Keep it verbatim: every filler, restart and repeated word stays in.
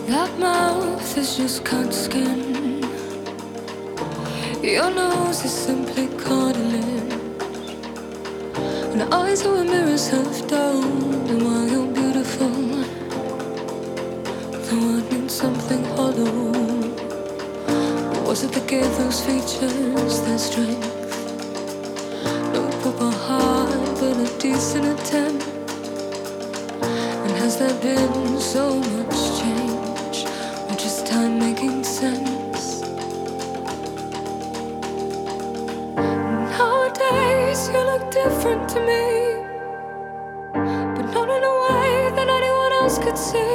That mouth is just cut skin. Your nose is simply cartilage. And eyes are where mirrors have done. And while you're beautiful, the word means something hollow. Was it that gave those features their strength? No proper heart, but a decent attempt. And has there been so much change, or just time making sense? Nowadays you look different to me, but not in a way that anyone else could see.